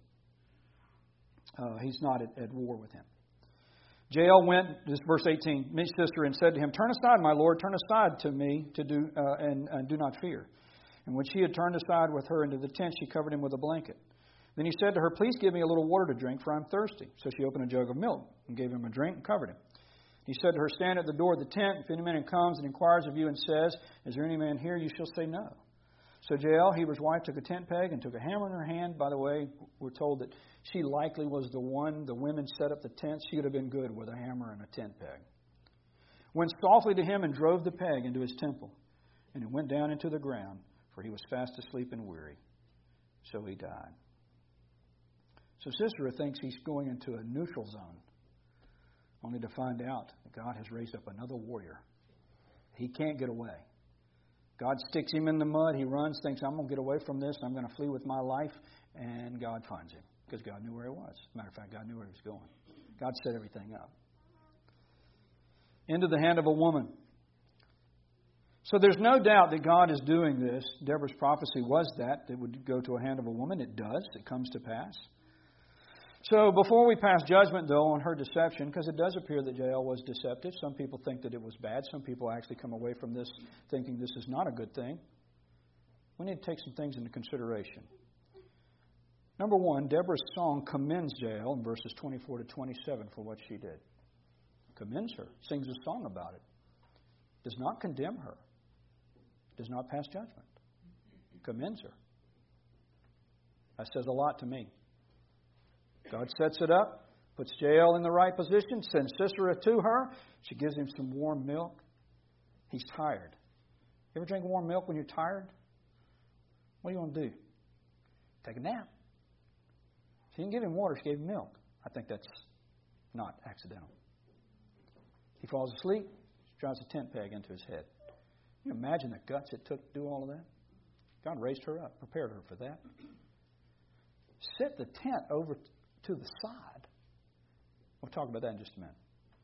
Uh, he's not at, at war with him. Jael went, this is verse eighteen, meet Sisera and said to him, turn aside, my lord, turn aside to me to do uh, and, and do not fear. And when she had turned aside with her into the tent, she covered him with a blanket. Then he said to her, please give me a little water to drink, for I'm thirsty. So she opened a jug of milk and gave him a drink and covered him. He said to her, stand at the door of the tent. If any man comes and inquires of you and says, is there any man here? You shall say no. So Jael, Heber's wife, took a tent peg and took a hammer in her hand. By the way, we're told that she likely was the one, the women set up the tent. She would have been good with a hammer and a tent peg. Went softly to him and drove the peg into his temple. And it went down into the ground, for he was fast asleep and weary. So he died. So Sisera thinks he's going into a neutral zone, only to find out that God has raised up another warrior. He can't get away. God sticks him in the mud. He runs, thinks, I'm going to get away from this. I'm going to flee with my life. And God finds him because God knew where he was. As a matter of fact, God knew where he was going. God set everything up. Into the hand of a woman. So there's no doubt that God is doing this. Deborah's prophecy was that. It would go to a hand of a woman. It does. It comes to pass. So before we pass judgment, though, on her deception, because it does appear that Jael was deceptive. Some people think that it was bad. Some people actually come away from this thinking this is not a good thing. We need to take some things into consideration. Number one, Deborah's song commends Jael in verses twenty-four to twenty-seven for what she did. Commends her. Sings a song about it. Does not condemn her. Does not pass judgment. Commends her. That says a lot to me. God sets it up, puts Jael in the right position, sends Sisera to her. She gives him some warm milk. He's tired. You ever drink warm milk when you're tired? What do you want to do? Take a nap. She didn't give him water, she gave him milk. I think that's not accidental. He falls asleep, she drives a tent peg into his head. Can you imagine the guts it took to do all of that? God raised her up, prepared her for that. Set the tent over to the side. We'll talk about that in just a minute.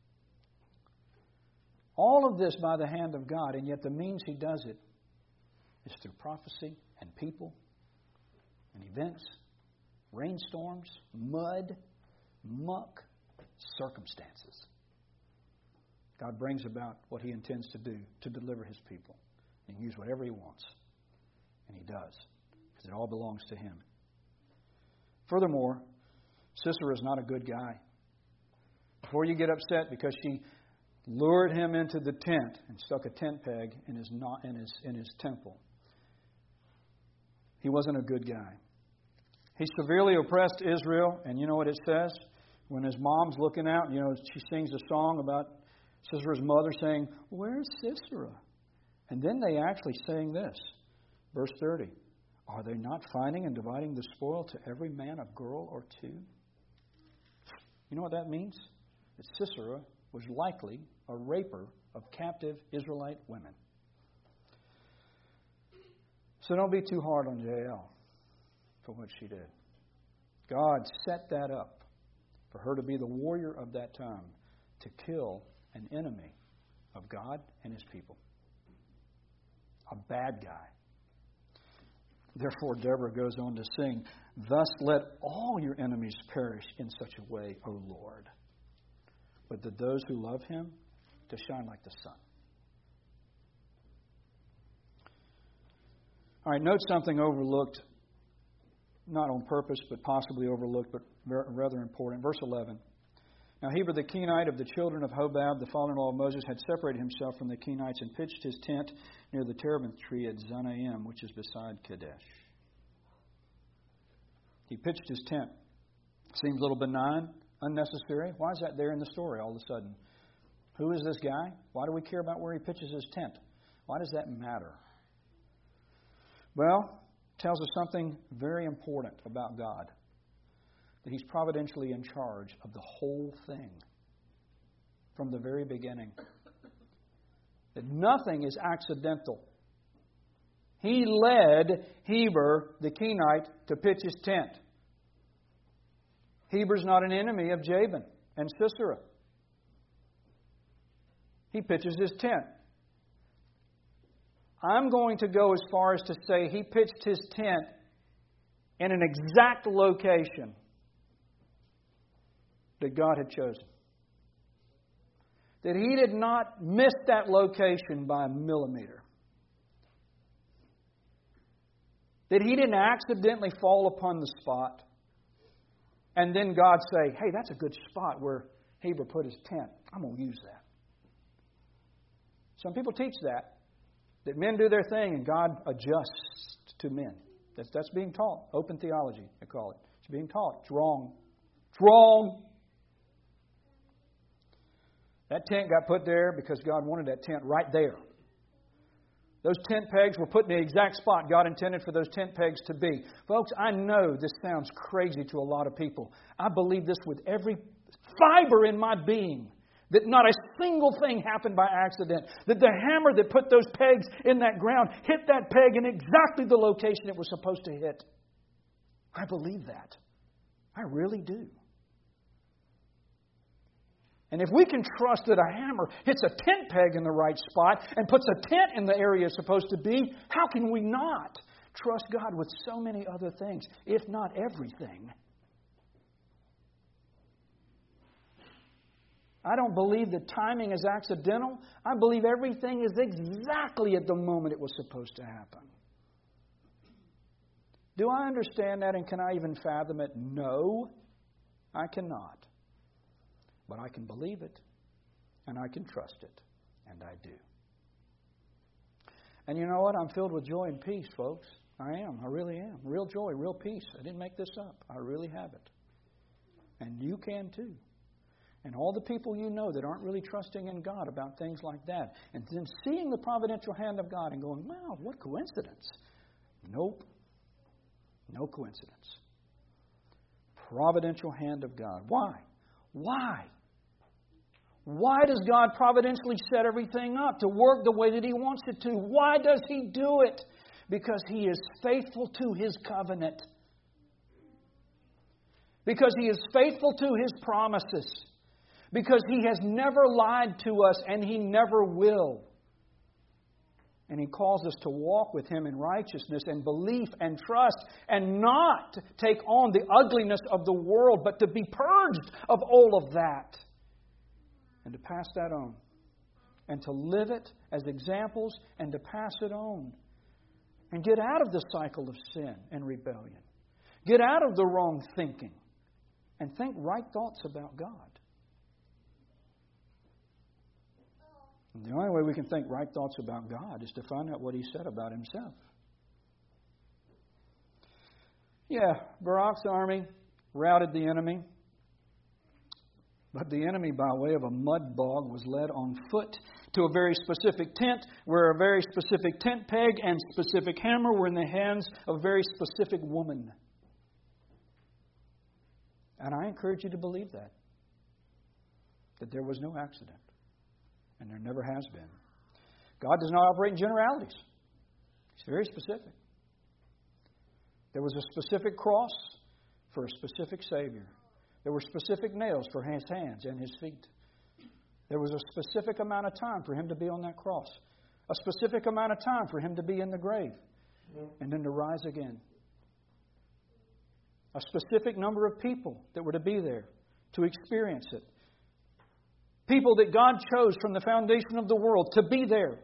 All of this by the hand of God, and yet the means He does it is through prophecy and people and events, rainstorms, mud, muck, circumstances. God brings about what He intends to do to deliver His people and use whatever He wants. And He does, because it all belongs to Him. Furthermore, Sisera is not a good guy. Before you get upset because she lured him into the tent and stuck a tent peg in his, in his, in his temple, he wasn't a good guy. He severely oppressed Israel, and you know what it says? When his mom's looking out, you know, she sings a song about Sisera's mother saying, "Where's Sisera?" And then they actually sang this, verse thirty. "Are they not finding and dividing the spoil to every man a girl or two?" You know what that means? That Sisera was likely a raper of captive Israelite women. So don't be too hard on Jael for what she did. God set that up for her to be the warrior of that time, to kill an enemy of God and His people. A bad guy. Therefore, Deborah goes on to sing, "Thus let all your enemies perish in such a way, O Lord, but that those who love Him to shine like the sun." All right, note something overlooked, not on purpose, but possibly overlooked, but rather important. Verse eleven. "Now Heber the Kenite of the children of Hobab, the father-in-law of Moses, had separated himself from the Kenites and pitched his tent near the terebinth tree at Zanaim, which is beside Kadesh." He pitched his tent. Seems a little benign, unnecessary. Why is that there in the story all of a sudden? Who is this guy? Why do we care about where he pitches his tent? Why does that matter? Well, it tells us something very important about God. That He's providentially in charge of the whole thing from the very beginning. That nothing is accidental. He led Heber the Kenite to pitch his tent. Heber's not an enemy of Jabin and Sisera. He pitches his tent. I'm going to go as far as to say he pitched his tent in an exact location that God had chosen. That he did not miss that location by a millimeter. That he didn't accidentally fall upon the spot and then God say, "Hey, that's a good spot where Heber put his tent. I'm going to use that." Some people teach that. That men do their thing and God adjusts to men. That's, that's being taught. Open theology, they call it. It's being taught. It's wrong. It's wrong. That tent got put there because God wanted that tent right there. Those tent pegs were put in the exact spot God intended for those tent pegs to be. Folks, I know this sounds crazy to a lot of people. I believe this with every fiber in my being. That not a single thing happened by accident. That the hammer that put those pegs in that ground hit that peg in exactly the location it was supposed to hit. I believe that. I really do. And if we can trust that a hammer hits a tent peg in the right spot and puts a tent in the area it's supposed to be, how can we not trust God with so many other things, if not everything? I don't believe that timing is accidental. I believe everything is exactly at the moment it was supposed to happen. Do I understand that and can I even fathom it? No, I cannot. But I can believe it and I can trust it. And I do. And you know what? I'm filled with joy and peace, folks. I am. I really am. Real joy, real peace. I didn't make this up. I really have it. And you can too. And all the people you know that aren't really trusting in God about things like that. And then seeing the providential hand of God and going, wow, what coincidence. Nope. No coincidence. Providential hand of God. Why? Why? Why does God providentially set everything up to work the way that He wants it to? Why does He do it? Because He is faithful to His covenant. Because He is faithful to His promises. Because He has never lied to us and He never will. And He calls us to walk with Him in righteousness and belief and trust and not take on the ugliness of the world, but to be purged of all of that and to pass that on and to live it as examples and to pass it on and get out of the cycle of sin and rebellion. Get out of the wrong thinking and think right thoughts about God. And the only way we can think right thoughts about God is to find out what He said about Himself. Yeah, Barak's army routed the enemy. But the enemy, by way of a mud bog, was led on foot to a very specific tent, where a very specific tent peg and specific hammer were in the hands of a very specific woman. And I encourage you to believe that. That there was no accident. And there never has been. God does not operate in generalities. He's very specific. There was a specific cross for a specific Savior. There were specific nails for His hands and His feet. There was a specific amount of time for Him to be on that cross. A specific amount of time for Him to be in the grave. And then to rise again. A specific number of people that were to be there to experience it. People that God chose from the foundation of the world to be there.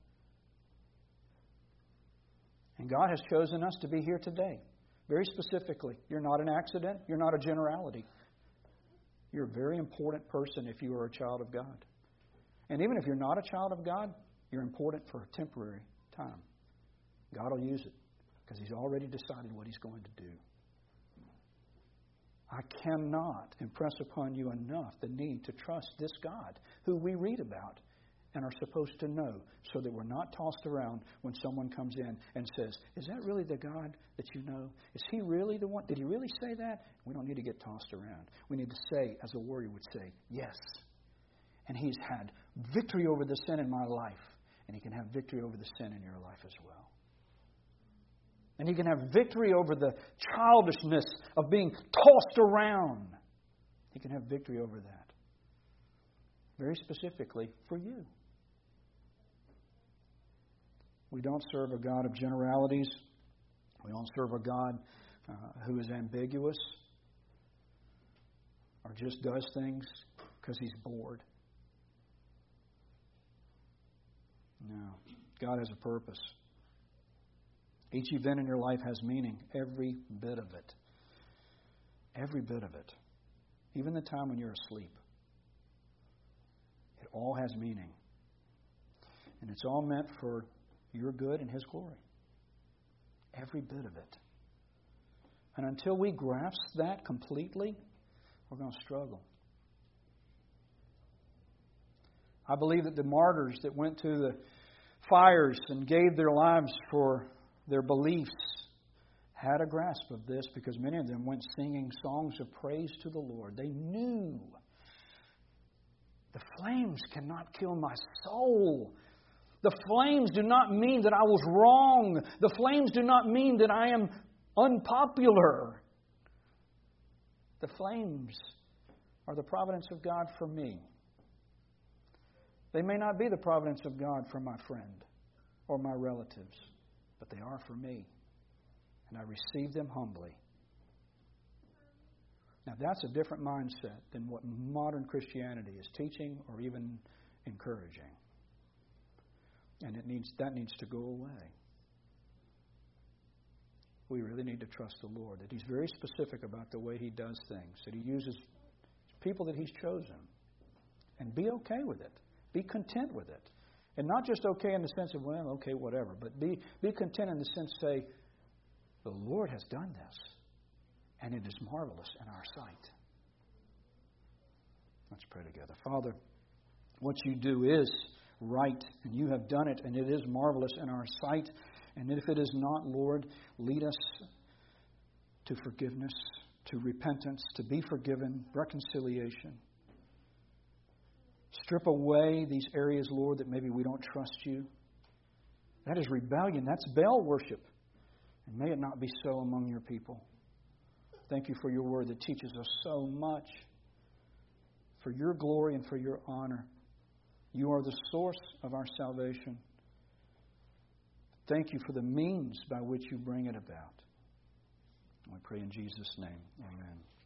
And God has chosen us to be here today. Very specifically. You're not an accident. You're not a generality. You're a very important person if you are a child of God. And even if you're not a child of God, you're important for a temporary time. God will use it because He's already decided what He's going to do. I cannot impress upon you enough the need to trust this God who we read about and are supposed to know, so that we're not tossed around when someone comes in and says, is that really the God that you know? Is He really the one? Did He really say that? We don't need to get tossed around. We need to say, as a warrior would say, yes. And He's had victory over the sin in my life, and He can have victory over the sin in your life as well. And He can have victory over the childishness of being tossed around. He can have victory over that. Very specifically for you. We don't serve a God of generalities. We don't serve a God uh, who is ambiguous or just does things because He's bored. No. God has a purpose. Each event in your life has meaning. Every bit of it. Every bit of it. Even the time when you're asleep. It all has meaning. And it's all meant for your good and His glory. Every bit of it. And until we grasp that completely, we're going to struggle. I believe that the martyrs that went to the fires and gave their lives for their beliefs had a grasp of this, because many of them went singing songs of praise to the Lord. They knew the flames cannot kill my soul. The flames do not mean that I was wrong. The flames do not mean that I am unpopular. The flames are the providence of God for me. They may not be the providence of God for my friend or my relatives, but they are for me. And I receive them humbly. Now that's a different mindset than what modern Christianity is teaching or even encouraging. And it needs that needs to go away. We really need to trust the Lord, that He's very specific about the way He does things, that He uses people that He's chosen. And be okay with it. Be content with it. And not just okay in the sense of, well, okay, whatever, but be, be content in the sense, say, the Lord has done this, and it is marvelous in our sight. Let's pray together. Father, what You do is right, and You have done it, and it is marvelous in our sight. And if it is not, Lord, lead us to forgiveness, to repentance, to be forgiven, reconciliation. Strip away these areas, Lord, that maybe we don't trust You. That is rebellion. That's Baal worship. And may it not be so among Your people. Thank You for Your word that teaches us so much. for your glory and for your honor. You are the source of our salvation. Thank you for the means by which you bring it about. We pray in Jesus' name. Amen.